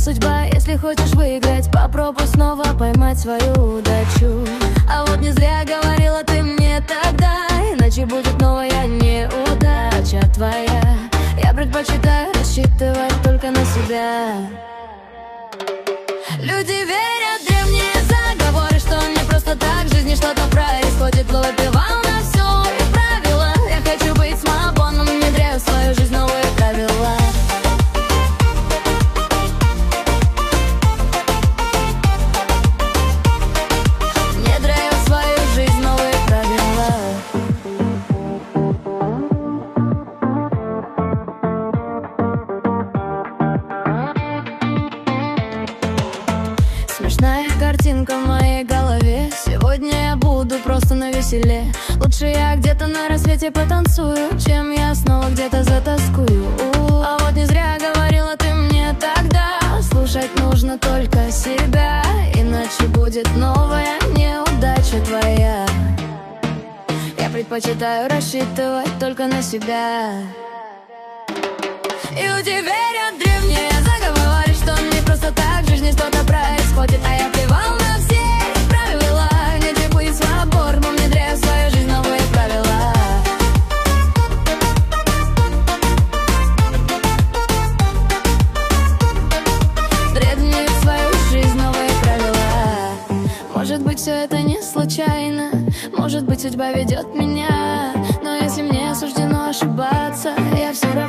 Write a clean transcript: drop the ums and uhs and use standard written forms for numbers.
судьба, если хочешь выиграть, попробуй снова поймать свою удачу. А вот не зря говорила ты мне тогда, иначе будет новая неудача твоя. Я предпочитаю рассчитывать только на себя. Люди верят в древние заговоры, что не просто так в жизни что-то происходит. Выпивал на все и правила. Я хочу быть свободным, внедряю в свою жизнь новые правила. Внедряю в свою жизнь новые правила. Смешная картинка в моей голове. Сегодня я буду просто навеселе. Лучше я где-то на рассвете потанцую, чем я снова где-то затоскую. А вот не зря говорила ты мне тогда, слушать нужно только себя, иначе будет новая неудача твоя. Я предпочитаю рассчитывать только на себя. Люди верят в древние заговоры, что не просто так в жизни что-то происходит. А я плевал на все правила, не требуй свободным, внедряю в свою жизнь новые правила. Древние в свою жизнь новые правила. Может быть, все это не случайно, может быть, судьба ведет меня. Но если мне суждено ошибаться, я все равно